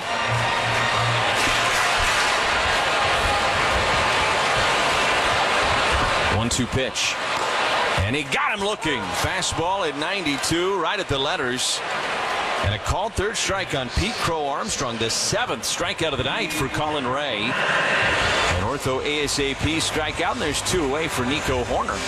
One-two pitch. And he got him looking. Fastball at 92, right at the letters. And a called third strike on Pete Crow Armstrong, the 7th strikeout of the night for Colin Ray. An ortho ASAP strikeout, and there's 2 away for Nico Hoerner.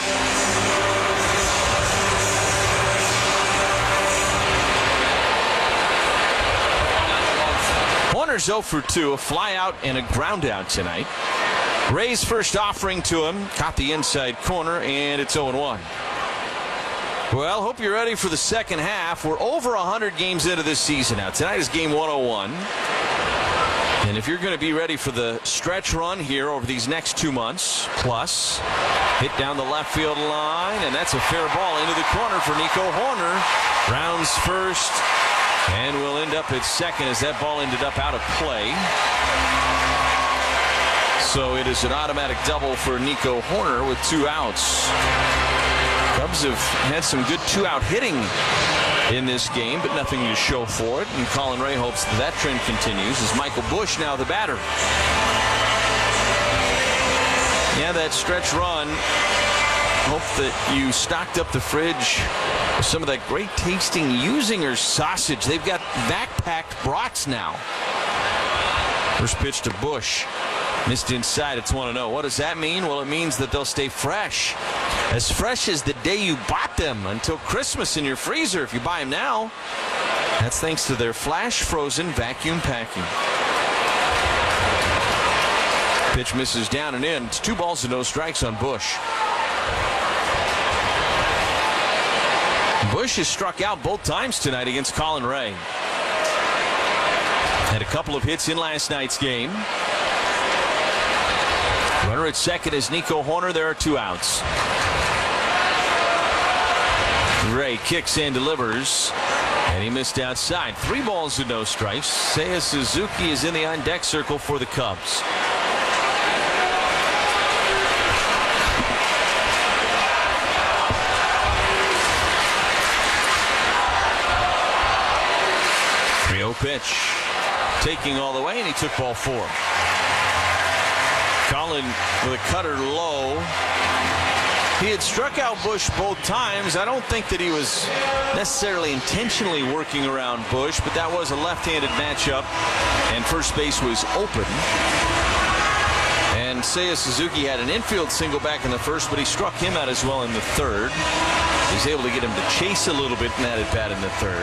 Hoerner's 0 for 2, a fly out and a ground out tonight. Ray's first offering to him, caught the inside corner, and it's 0-1. Well, hope you're ready for the second half. We're over 100 games into this season now. Tonight is game 101. And if you're going to be ready for the stretch run here over these next 2 months, plus, hit down the left field line, and that's a fair ball into the corner for Nico Hoerner. Rounds first, and will end up at second as that ball ended up out of play. So it is an automatic double for Nico Hoerner with 2 outs. Cubs have had some good 2-out hitting in this game, but nothing to show for it. And Colin Ray hopes that trend continues as Michael Busch now the batter. Yeah, that stretch run. Hope that you stocked up the fridge with some of that great tasting Usinger sausage. They've got backpacked brats now. First pitch to Busch. Missed inside. It's 1-0. What does that mean? Well, it means that they'll stay fresh. As fresh as the day you bought them until Christmas in your freezer if you buy them now. That's thanks to their flash frozen vacuum packing. Pitch misses down and in. It's 2 balls and no strikes on Busch. Busch has struck out both times tonight against Colin Ray. Had a couple of hits in last night's game. Runner at second is Nico Hoerner. There are 2 outs. Ray kicks and delivers, and he missed outside. 3 balls and no strikes. Seiya Suzuki is in the on-deck circle for the Cubs. Pitch taking all the way, and he took ball 4. Colin with a cutter low. He had struck out Busch both times. I don't think that he was necessarily intentionally working around Busch, but that was a left-handed matchup, and first base was open. And Seiya Suzuki had an infield single back in the first, but he struck him out as well in the third. He's able to get him to chase a little bit in that at-bat in the third.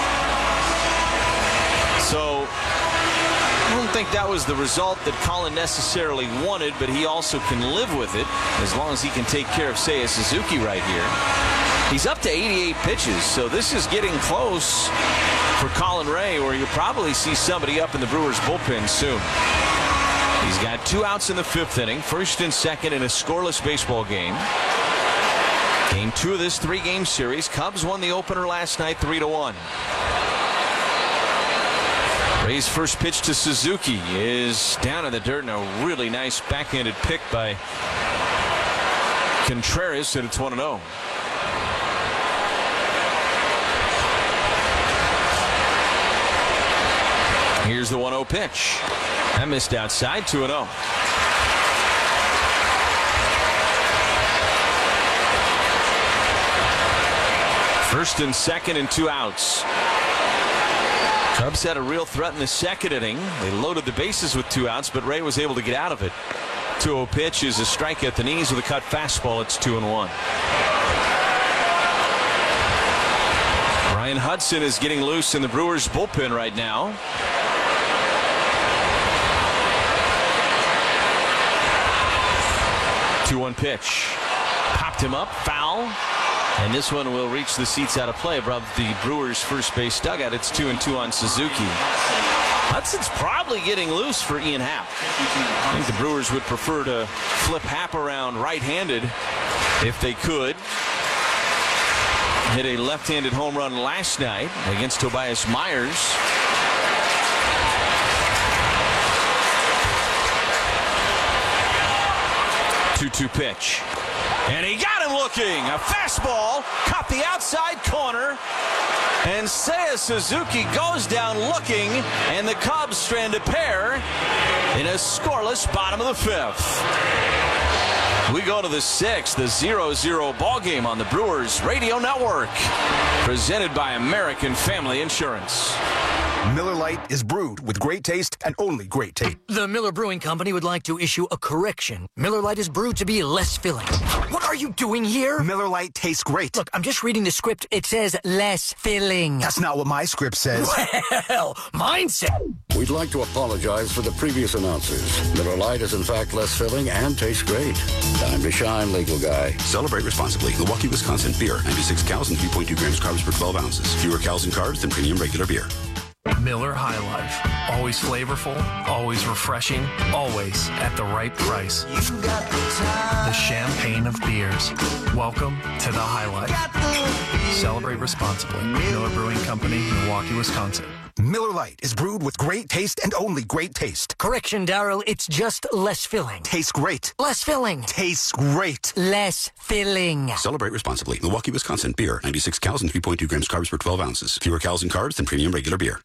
So I don't think that was the result that Colin necessarily wanted, but he also can live with it as long as he can take care of Seiya Suzuki right here. He's up to 88 pitches, so this is getting close for Colin Ray, where you'll probably see somebody up in the Brewers bullpen soon. He's got 2 outs in the 5th inning, first and second in a scoreless baseball game. Game 2 of this 3-game series. Cubs won the opener last night 3-1. Ray's first pitch to Suzuki is down in the dirt, and a really nice backhanded pick by Contreras, and it's 1-0. Here's the 1-0 pitch. That missed outside, 2-0. First and second and 2 outs. Cubs had a real threat in the second inning. They loaded the bases with 2 outs, but Ray was able to get out of it. 2-0 pitch is a strike at the knees with a cut fastball. It's 2-1. Ryan Hudson is getting loose in the Brewers bullpen right now. Two-one pitch. Popped him up. Foul. And this one will reach the seats out of play above the Brewers' first base dugout. It's 2-2 on Suzuki. Hudson's probably getting loose for Ian Happ. I think the Brewers would prefer to flip Happ around right-handed if they could. Hit a left-handed home run last night against Tobias Myers. Two-two pitch. And he got him looking. A fastball caught the outside corner. And Seiya Suzuki goes down looking. And the Cubs strand a pair in a scoreless bottom of the fifth. We go to the sixth, the 0-0 ball game on the Brewers Radio Network. Presented by American Family Insurance. Miller Lite is brewed with great taste and only great taste. The Miller Brewing Company would like to issue a correction. Miller Lite is brewed to be less filling. What are you doing here? Miller Lite tastes great. Look, I'm just reading the script. It says less filling. That's not what my script says. Well, mine said. We'd like to apologize for the previous announcers. Miller Lite is in fact less filling and tastes great. Time to shine, legal guy. Celebrate responsibly. Milwaukee, Wisconsin. Beer. 96 calories and 3.2 grams carbs per 12 ounces. Fewer calories and carbs than premium regular beer. Miller High Life. Always flavorful, always refreshing, always at the right price. The champagne of beers. Welcome to the High Life. Celebrate responsibly. Miller Brewing Company, Milwaukee, Wisconsin. Miller Lite is brewed with great taste and only great taste. Correction, Darryl. It's just less filling. Tastes great. Less filling. Tastes great. Less filling. Celebrate responsibly. Milwaukee, Wisconsin. Beer. 96 calories and 3.2 grams carbs per 12 ounces. Fewer calories and carbs than premium regular beer.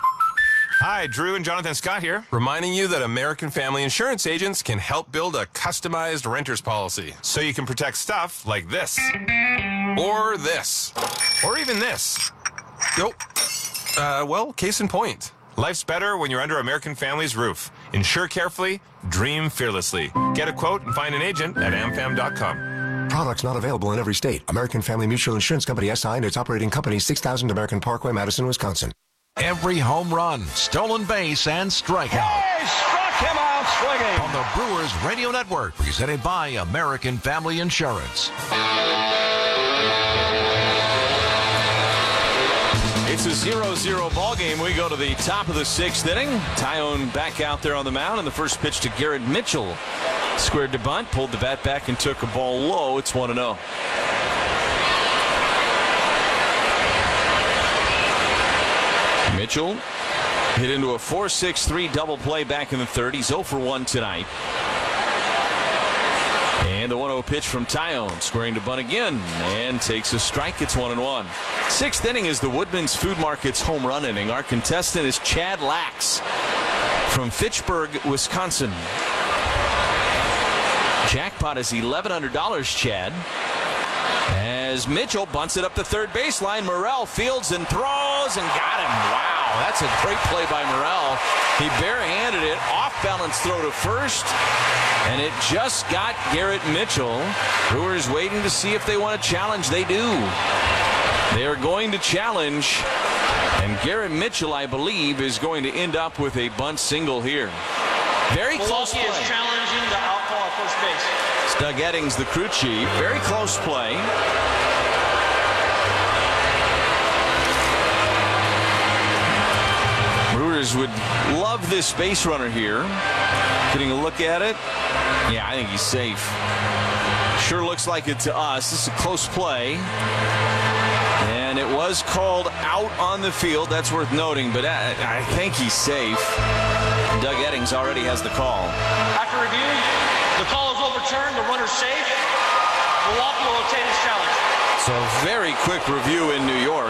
Hi, Drew and Jonathan Scott here, reminding you that American Family Insurance agents can help build a customized renter's policy so you can protect stuff like this, or this, or even this. Nope. Well, case in point. Life's better when you're under American Family's roof. Insure carefully, dream fearlessly. Get a quote and find an agent at amfam.com. Products not available in every state. American Family Mutual Insurance Company SI and its operating company 6000 American Parkway, Madison, Wisconsin. Every home run, stolen base, and strikeout. Hey, struck him out swinging. On the Brewers Radio Network, presented by American Family Insurance. It's a 0-0 ball game. We go to the top of the sixth inning. Tyone back out there on the mound, and the first pitch to Garrett Mitchell. Squared to bunt, pulled the bat back, and took a ball low. It's 1-0. Mitchell hit into a 4-6-3 double play back in the third. He's 0 for 1 tonight. And the 1-0 pitch from Tyone, squaring to bunt again, and takes a strike. It's 1-1. Sixth inning is the Woodman's Food Market's home run inning. Our contestant is Chad Lax from Fitchburg, Wisconsin. Jackpot is $1,100, Chad. As Mitchell bunts it up the third baseline, Morel fields and throws and got him. Wow, that's a great play by Morel. He barehanded it, off-balance throw to first, and it just got Garrett Mitchell. Brewers waiting to see if they want to challenge. They do. They are going to challenge, and Garrett Mitchell, I believe, is going to end up with a bunt single here. Very close play. Milwaukee is challenging the outlaw at first base. Doug Eddings, the crew chief. Very close play. Brewers would love this base runner here. Getting a look at it. Yeah, I think he's safe. Sure looks like it to us. This is a close play. And it was called out on the field. That's worth noting, but I think he's safe. Doug Eddings already has the call. After review, the call is overturned. The runner's safe. Milwaukee will obtain his challenge. So very quick review in New York.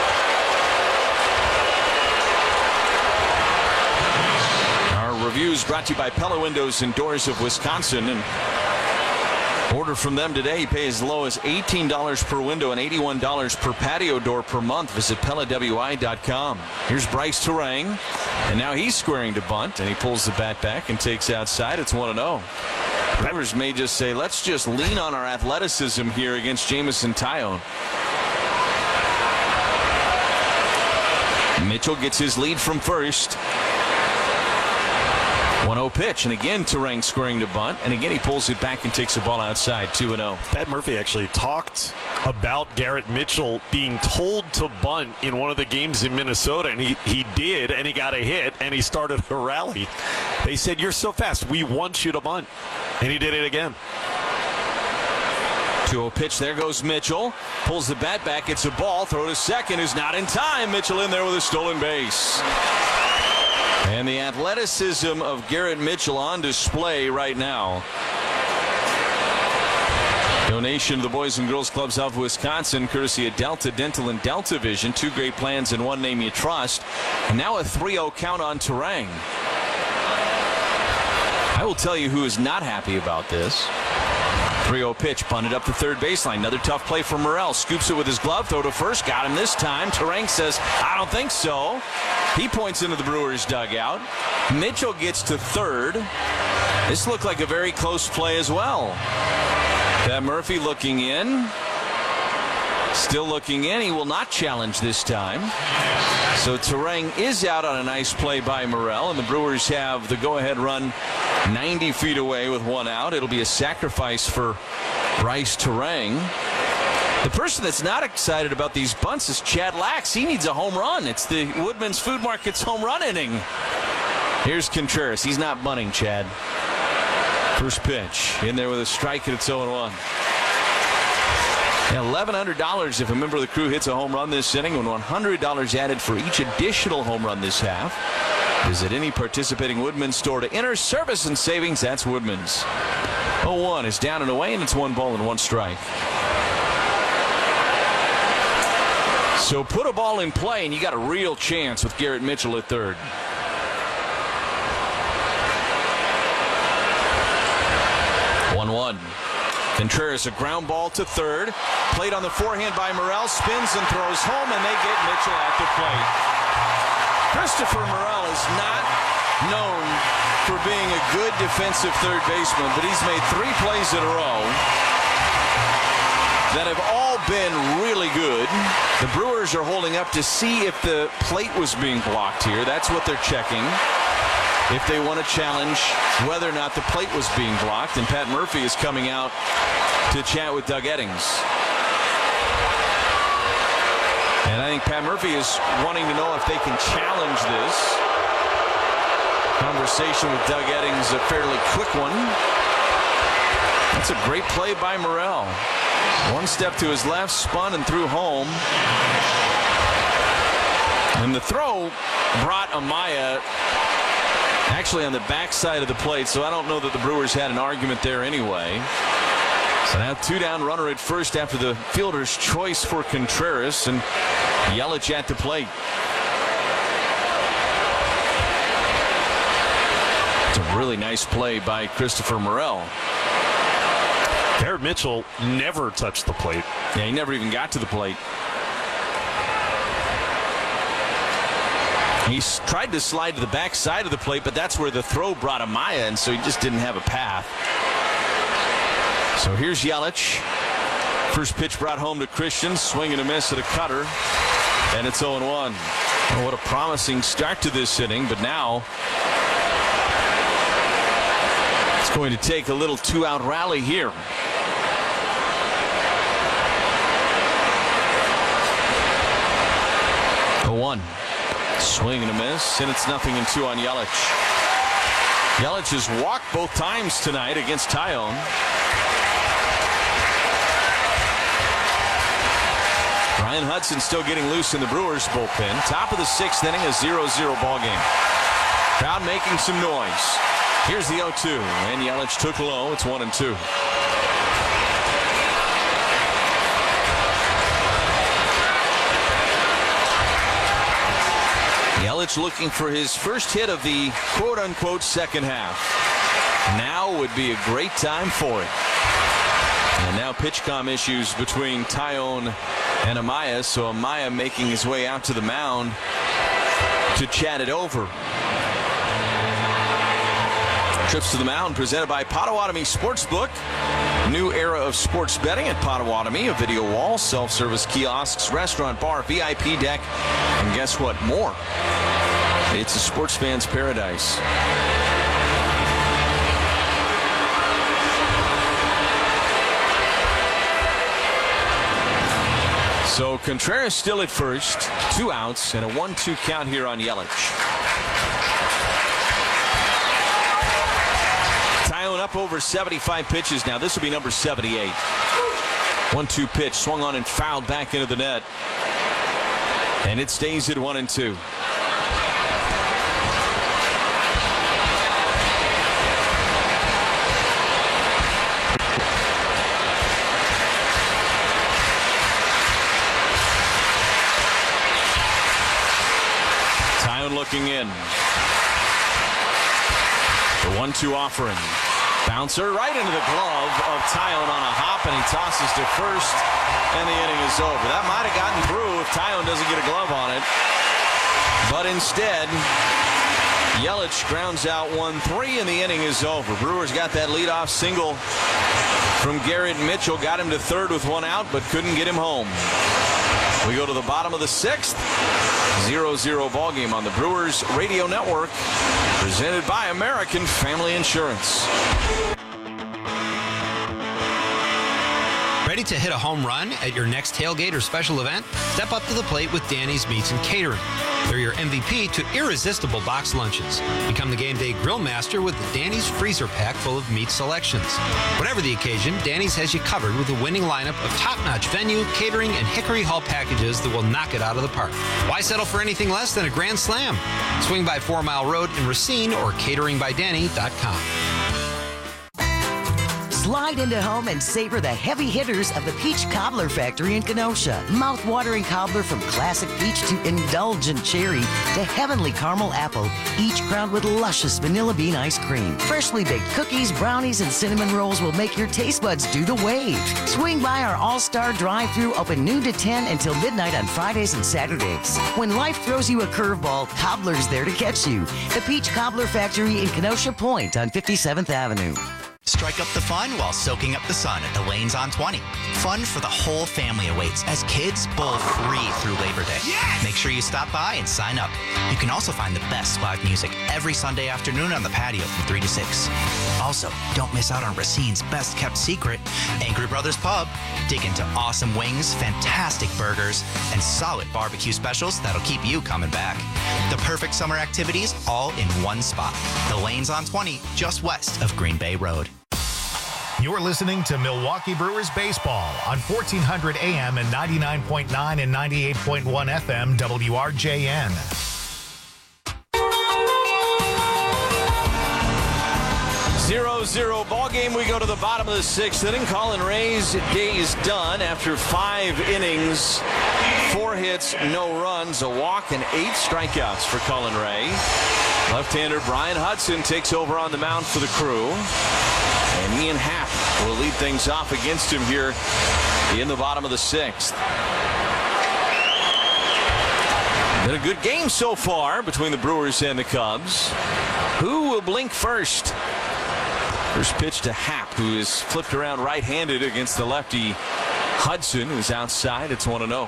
Our reviews brought to you by Pella Windows and Doors of Wisconsin. And order from them today. Pay as low as $18 per window and $81 per patio door per month. Visit PellaWI.com. Here's Bryce Terang. And now he's squaring to bunt, and he pulls the bat back and takes outside. It's 1-0. Brewers may just say, let's just lean on our athleticism here against Jameson Tyone. Mitchell gets his lead from first. 1-0 pitch, and again Turang squaring to bunt, and again he pulls it back and takes the ball outside, 2-0. Pat Murphy actually talked about Garrett Mitchell being told to bunt in one of the games in Minnesota, and he did, and he got a hit, and he started a rally. They said, "You're so fast, we want you to bunt," and he did it again. 2-0 pitch, there goes Mitchell, pulls the bat back, it's a ball, throw to second, is not in time. Mitchell in there with a stolen base. And the athleticism of Garrett Mitchell on display right now. Donation to the Boys and Girls Clubs of Wisconsin, courtesy of Delta Dental and Delta Vision. 2 great plans and one name you trust. And now a 3-0 count on Turang. I will tell you who is not happy about this. 3-0 pitch, bunted up the third baseline. Another tough play for Morel. Scoops it with his glove, throw to first. Got him this time. Turang says, "I don't think so." He points into the Brewers dugout. Mitchell gets to third. This looked like a very close play as well. Pat Murphy looking in. Still looking in. He will not challenge this time. So Turang is out on a nice play by Morel, and the Brewers have the go-ahead run 90 feet away with 1 out. It'll be a sacrifice for Bryce Turang. The person that's not excited about these bunts is Chad Lax. He needs a home run. It's the Woodman's Food Market's home run inning. Here's Contreras. He's not bunting, Chad. First pitch. In there with a strike, and it's 0-1. $1,100 if a member of the crew hits a home run this inning, and $100 added for each additional home run this half. Visit any participating Woodman's store to enter service and savings. That's Woodman's. 0-1 is down and away, and it's 1 ball and 1 strike. So put a ball in play, and you got a real chance with Garrett Mitchell at third. Contreras, a ground ball to third. Played on the forehand by Morel. Spins and throws home, and they get Mitchell at the plate. Christopher Morel is not known for being a good defensive third baseman, but he's made 3 plays in a row that have all been really good. The Brewers are holding up to see if the plate was being blocked here. That's what they're checking. If they want to challenge whether or not the plate was being blocked. And Pat Murphy is coming out to chat with Doug Eddings. And I think Pat Murphy is wanting to know if they can challenge this. Conversation with Doug Eddings, a fairly quick one. That's a great play by Morel. 1 step to his left, spun and threw home. And the throw brought Amaya actually on the backside of the plate, so I don't know that the Brewers had an argument there anyway. So now 2 down, runner at first after the fielder's choice for Contreras, and Yelich at the plate. It's a really nice play by Christopher Morel. Garrett Mitchell never touched the plate. Yeah, he never even got to the plate. He tried to slide to the back side of the plate, but that's where the throw brought Amaya, and so he just didn't have a path. So here's Yelich. First pitch brought home to Christian. Swing and a miss at a cutter, and it's 0-1. Oh, what a promising start to this inning, but now it's going to take a little 2-out rally here. Swing and a miss, and it's 0-2 on Yelich. Yelich has walked both times tonight against Tyone. Ryan Hudson still getting loose in the Brewers bullpen. Top of the 6th inning, a 0-0 ball game. Crowd making some noise. Here's the 0-2, and Yelich took low. It's 1-2. Yelich looking for his first hit of the quote-unquote second half. Now would be a great time for it. And now pitch-com issues between Tyone and Amaya, so Amaya making his way out to the mound to chat it over. Trips to the mound presented by Potawatomi Sportsbook. New era of sports betting at Potawatomi. A video wall, self-service kiosks, restaurant, bar, VIP deck, and guess what? More. It's a sports fan's paradise. So Contreras still at first, 2 outs, and a 1-2 count here on Yelich. Tyone up over 75 pitches now. This will be number 78. 1-2 pitch, swung on and fouled back into the net. And it stays at 1-2. Looking in. The 1-2 offering. Bouncer right into the glove of Tyone on a hop, and he tosses to first, and the inning is over. That might have gotten through if Tyone doesn't get a glove on it. But instead, Yelich grounds out 1-3, and the inning is over. Brewers got that leadoff single from Garrett Mitchell. Got him to third with 1 out, but couldn't get him home. We go to the bottom of the 6th. 0-0 ball game on the Brewers Radio Network, presented by American Family Insurance. Ready to hit a home run at your next tailgate or special event? Step up to the plate with Danny's Meats and Catering. They're your MVP to irresistible box lunches. Become the game day grill master with the Danny's freezer pack full of meat selections. Whatever the occasion, Danny's has you covered with a winning lineup of top-notch venue, catering, and Hickory Hall packages that will knock it out of the park. Why settle for anything less than a grand slam? Swing by 4 Mile Road in Racine or cateringbydanny.com. Slide into home and savor the heavy hitters of the Peach Cobbler Factory in Kenosha. Mouth-watering cobbler from classic peach to indulgent cherry to heavenly caramel apple, each crowned with luscious vanilla bean ice cream. Freshly baked cookies, brownies, and cinnamon rolls will make your taste buds do the wave. Swing by our all-star drive-thru, open noon to 10 until midnight on Fridays and Saturdays. When life throws you a curveball, Cobbler's there to catch you. The Peach Cobbler Factory in Kenosha Point on 57th Avenue. Strike up the fun while soaking up the sun at the Lanes on 20. Fun for the whole family awaits as kids bowl free through Labor Day. Yes! Make sure you stop by and sign up. You can also find the best live music every Sunday afternoon on the patio from 3 to 6. Also, don't miss out on Racine's best kept secret, Angry Brothers Pub. Dig into awesome wings, fantastic burgers, and solid barbecue specials that'll keep you coming back. The perfect summer activities all in one spot. The Lanes on 20, just west of Green Bay Road. You're listening to Milwaukee Brewers Baseball on 1400 AM and 99.9 and 98.1 FM WRJN. Zero ball game. We go to the bottom of the 6th inning. Colin Ray's day is done after 5 innings, 4 hits, no runs, a walk, and 8 strikeouts for Colin Ray. Left-hander Brian Hudson takes over on the mound for the Crew. And Ian Happ will lead things off against him here in the bottom of the 6th. Been a good game so far between the Brewers and the Cubs. Who will blink first? First pitch to Happ, who is flipped around right-handed against the lefty Hudson, who's outside. It's 1-0.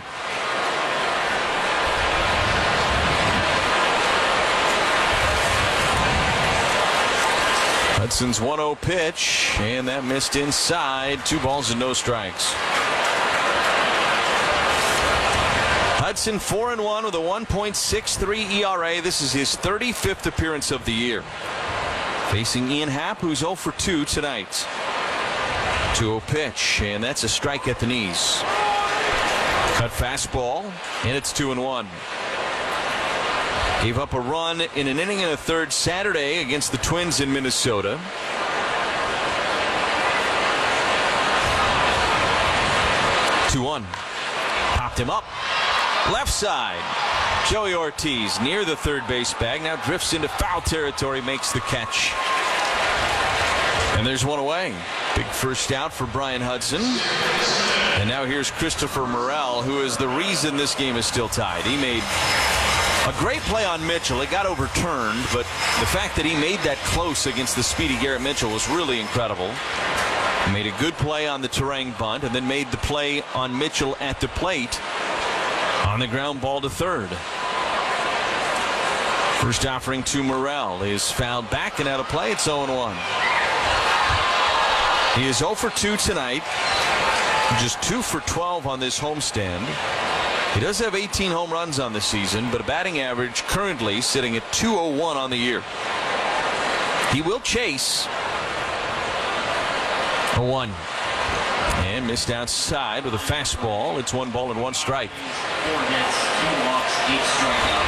Hudson's 1-0 pitch, and that missed inside. 2 balls and no strikes. Hudson 4-1 with a 1.63 ERA. This is his 35th appearance of the year. Facing Ian Happ, who's 0 for 2 tonight. 2-0 pitch, and that's a strike at the knees. Cut fastball, and it's 2-1. Gave up a run in an inning and a third Saturday against the Twins in Minnesota. Two-1. Popped him up. Left side. Joey Ortiz near the third base bag. Now drifts into foul territory. Makes the catch. And there's one away. Big first out for Brian Hudson. And now here's Christopher Morel, who is the reason this game is still tied. He made a great play on Mitchell. It got overturned, but the fact that he made that close against the speedy Garrett Mitchell was really incredible. He made a good play on the Turang bunt and then made the play on Mitchell at the plate on the ground ball to third. First offering to Morel is fouled back and out of play. It's 0-1. He is 0 for 2 tonight. Just 2 for 12 on this homestand. He does have 18 home runs on the season, but a batting average currently sitting at .201 on the year. He will chase. 0-1. And missed outside with a fastball. It's 1 ball and 1 strike. 4 hits, 2 walks, 8 strikeouts.